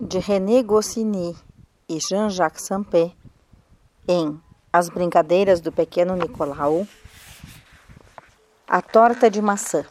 de René Goscinny e Jean-Jacques Sampé, em As Brincadeiras do Pequeno Nicolau, A Torta de Maçã.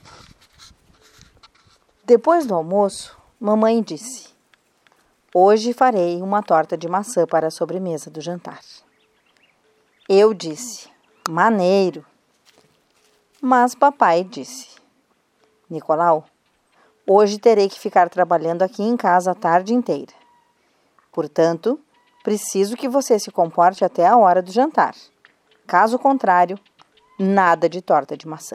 Depois do almoço, mamãe disse: "Hoje farei uma torta de maçã para a sobremesa do jantar." Eu disse: "Maneiro." Mas papai disse: "Nicolau, hoje terei que ficar trabalhando aqui em casa a tarde inteira. Portanto, preciso que você se comporte até a hora do jantar. Caso contrário, nada de torta de maçã."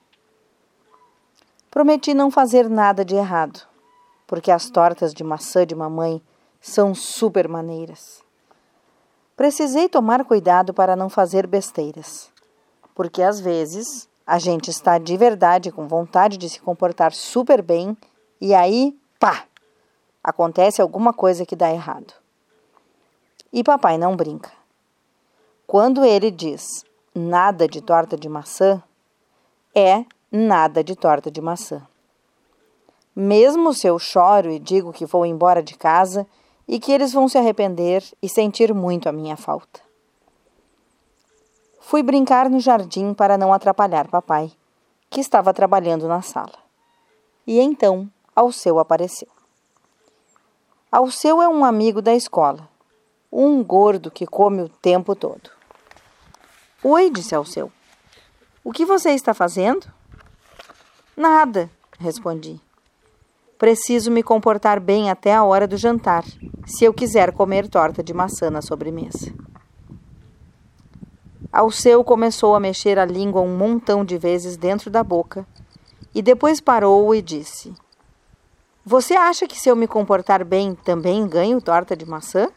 Prometi não fazer nada de errado, porque as tortas de maçã de mamãe são super maneiras. Precisei tomar cuidado para não fazer besteiras, porque às vezes a gente está de verdade com vontade de se comportar super bem e aí, pá, acontece alguma coisa que dá errado. E papai não brinca. Quando ele diz nada de torta de maçã, é nada de torta de maçã. Mesmo se eu choro e digo que vou embora de casa e que eles vão se arrepender e sentir muito a minha falta. Fui brincar no jardim para não atrapalhar papai, que estava trabalhando na sala. E então Alceu apareceu. Alceu é um amigo da escola, um gordo que come o tempo todo. "Oi", disse Alceu. "O que você está fazendo?" "Nada", respondi. "Preciso me comportar bem até a hora do jantar, se eu quiser comer torta de maçã na sobremesa." Alceu começou a mexer a língua um montão de vezes dentro da boca e depois parou e disse: "Você acha que se eu me comportar bem também ganho torta de maçã?"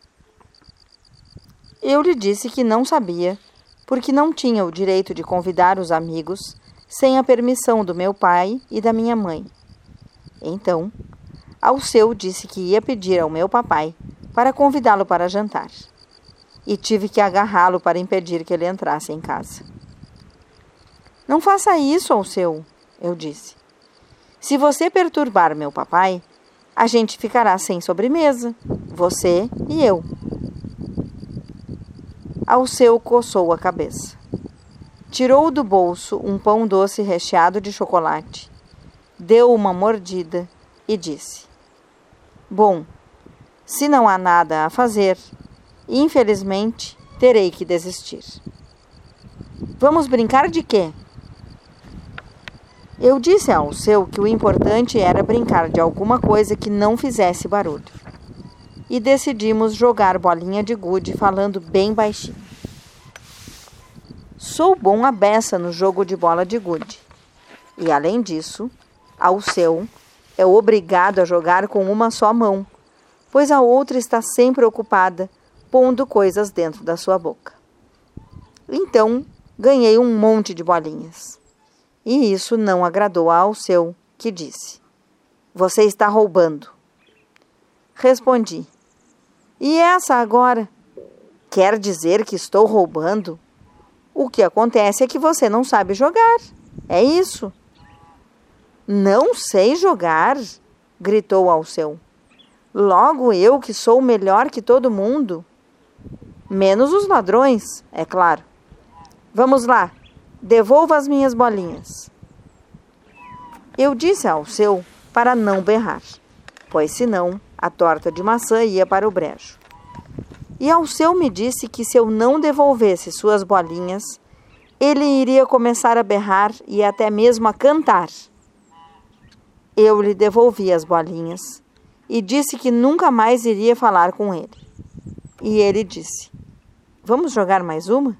Eu lhe disse que não sabia, porque não tinha o direito de convidar os amigos sem a permissão do meu pai e da minha mãe. Então, Alceu disse que ia pedir ao meu papai para convidá-lo para jantar. E tive que agarrá-lo para impedir que ele entrasse em casa. "Não faça isso, Alceu", eu disse. "Se você perturbar meu papai, a gente ficará sem sobremesa, você e eu." Alceu coçou a cabeça. Tirou do bolso um pão doce recheado de chocolate, deu uma mordida e disse: "Bom, se não há nada a fazer, infelizmente terei que desistir." "Vamos brincar de quê?" Eu disse a Alceu que o importante era brincar de alguma coisa que não fizesse barulho. E decidimos jogar bolinha de gude falando bem baixinho. Sou bom à beça no jogo de bola de gude. E além disso, Alceu é obrigado a jogar com uma só mão, pois a outra está sempre ocupada pondo coisas dentro da sua boca. Então, ganhei um monte de bolinhas. E isso não agradou a Alceu, que disse: "Você está roubando." Respondi: "E essa agora? Quer dizer que estou roubando? O que acontece é que você não sabe jogar. É isso." "Não sei jogar?" gritou Alceu. "Logo eu, que sou melhor que todo mundo? Menos os ladrões, é claro. Vamos lá, devolva as minhas bolinhas." Eu disse a Alceu para não berrar, pois senão a torta de maçã ia para o brejo. E Alceu me disse que se eu não devolvesse suas bolinhas, ele iria começar a berrar e até mesmo a cantar. Eu lhe devolvi as bolinhas e disse que nunca mais iria falar com ele. E ele disse: "Vamos jogar mais uma?"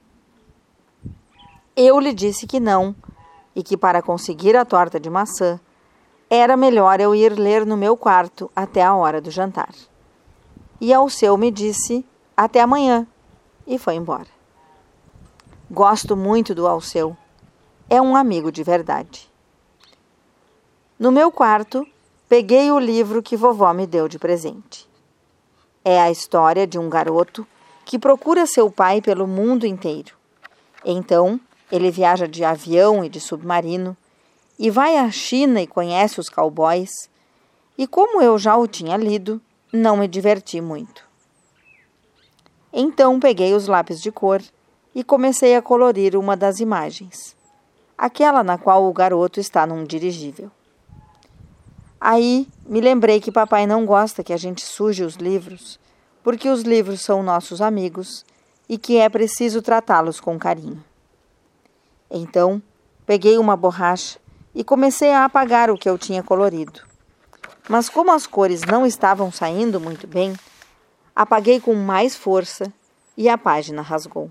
Eu lhe disse que não, e que para conseguir a torta de maçã, era melhor eu ir ler no meu quarto até a hora do jantar. E Alceu me disse: "Até amanhã", e foi embora. Gosto muito do Alceu. É um amigo de verdade. No meu quarto, peguei o livro que vovó me deu de presente. É a história de um garoto que procura seu pai pelo mundo inteiro. Então, ele viaja de avião e de submarino, e vai à China e conhece os cowboys, e como eu já o tinha lido, não me diverti muito. Então peguei os lápis de cor e comecei a colorir uma das imagens, aquela na qual o garoto está num dirigível. Aí me lembrei que papai não gosta que a gente suje os livros, porque os livros são nossos amigos e que é preciso tratá-los com carinho. Então, peguei uma borracha e comecei a apagar o que eu tinha colorido. Mas como as cores não estavam saindo muito bem, apaguei com mais força e a página rasgou.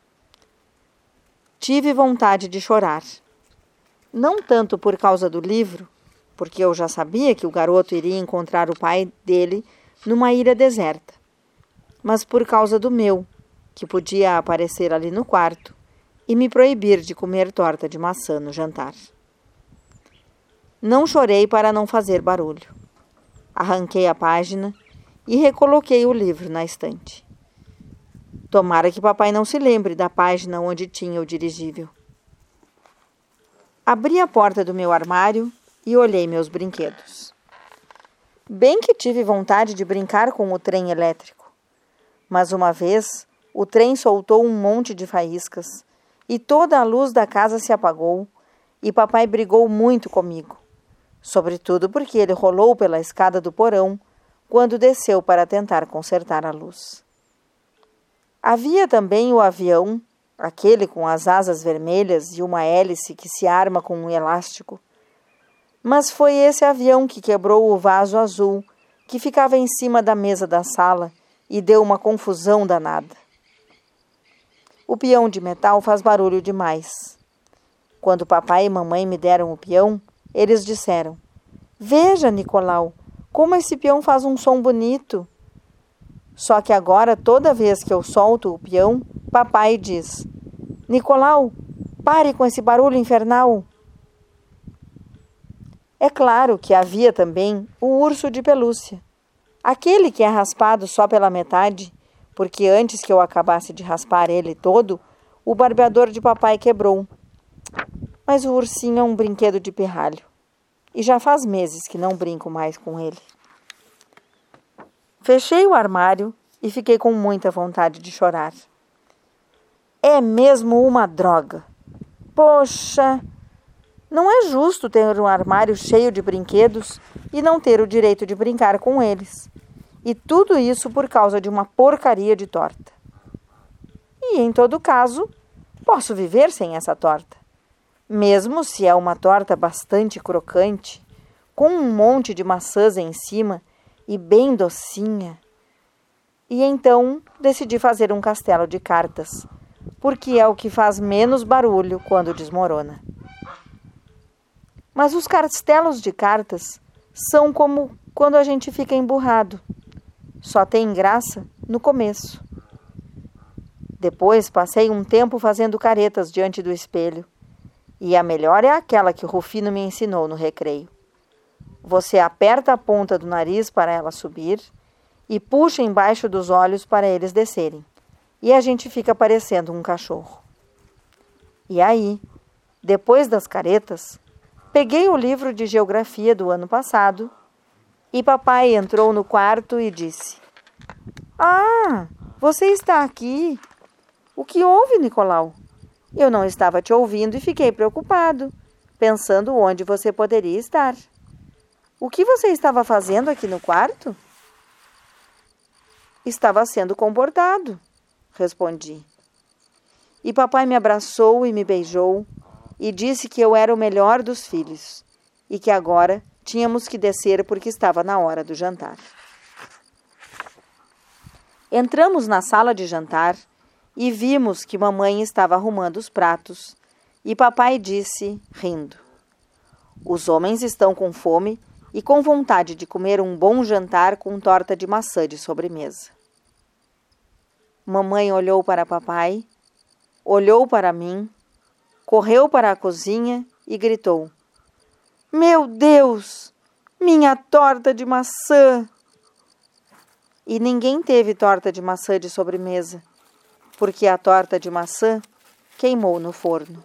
Tive vontade de chorar. Não tanto por causa do livro, porque eu já sabia que o garoto iria encontrar o pai dele numa ilha deserta, mas por causa do meu, que podia aparecer ali no quarto e me proibir de comer torta de maçã no jantar. Não chorei para não fazer barulho. Arranquei a página e recoloquei o livro na estante. Tomara que papai não se lembre da página onde tinha o dirigível. Abri a porta do meu armário e olhei meus brinquedos. Bem que tive vontade de brincar com o trem elétrico, mas uma vez o trem soltou um monte de faíscas e toda a luz da casa se apagou e papai brigou muito comigo, sobretudo porque ele rolou pela escada do porão quando desceu para tentar consertar a luz. Havia também o avião, aquele com as asas vermelhas e uma hélice que se arma com um elástico. Mas foi esse avião que quebrou o vaso azul que ficava em cima da mesa da sala e deu uma confusão danada. O peão de metal faz barulho demais. Quando papai e mamãe me deram o peão, eles disseram: "Veja, Nicolau, como esse peão faz um som bonito." Só que agora, toda vez que eu solto o peão, papai diz: "Nicolau, pare com esse barulho infernal." É claro que havia também o urso de pelúcia, aquele que é raspado só pela metade, porque antes que eu acabasse de raspar ele todo, o barbeador de papai quebrou. Mas o ursinho é um brinquedo de pirralho, e já faz meses que não brinco mais com ele. Fechei o armário e fiquei com muita vontade de chorar. É mesmo uma droga. Poxa, não é justo ter um armário cheio de brinquedos e não ter o direito de brincar com eles. E tudo isso por causa de uma porcaria de torta. E, em todo caso, posso viver sem essa torta. Mesmo se é uma torta bastante crocante, com um monte de maçãs em cima e bem docinha. E então decidi fazer um castelo de cartas, porque é o que faz menos barulho quando desmorona. Mas os castelos de cartas são como quando a gente fica emburrado. Só tem graça no começo. Depois passei um tempo fazendo caretas diante do espelho. E a melhor é aquela que o Rufino me ensinou no recreio. Você aperta a ponta do nariz para ela subir e puxa embaixo dos olhos para eles descerem. E a gente fica parecendo um cachorro. E aí, depois das caretas, peguei o livro de geografia do ano passado e papai entrou no quarto e disse: "Ah, você está aqui. O que houve, Nicolau?" Eu não estava te ouvindo e fiquei preocupado, pensando onde você poderia estar. O que você estava fazendo aqui no quarto? Estava sendo comportado, respondi. E papai me abraçou e me beijou e disse que eu era o melhor dos filhos e que agora tínhamos que descer porque estava na hora do jantar. Entramos na sala de jantar e vimos que mamãe estava arrumando os pratos e papai disse, rindo: "Os homens estão com fome e com vontade de comer um bom jantar com torta de maçã de sobremesa." Mamãe olhou para papai, olhou para mim, correu para a cozinha e gritou: "Meu Deus, minha torta de maçã!" E ninguém teve torta de maçã de sobremesa, porque a torta de maçã queimou no forno.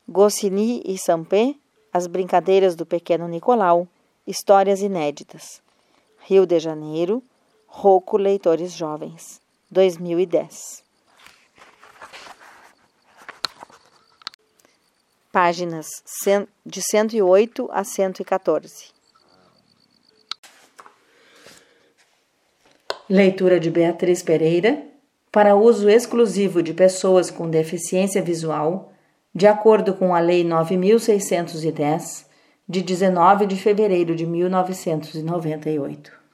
Goscinny e Sampé, As Brincadeiras do Pequeno Nicolau, Histórias Inéditas. Rio de Janeiro, Rocco Leitores Jovens, 2010. Páginas de 108 a 114. Leitura de Beatriz Pereira, para uso exclusivo de pessoas com deficiência visual, de acordo com a Lei 9.610, de 19 de fevereiro de 1998.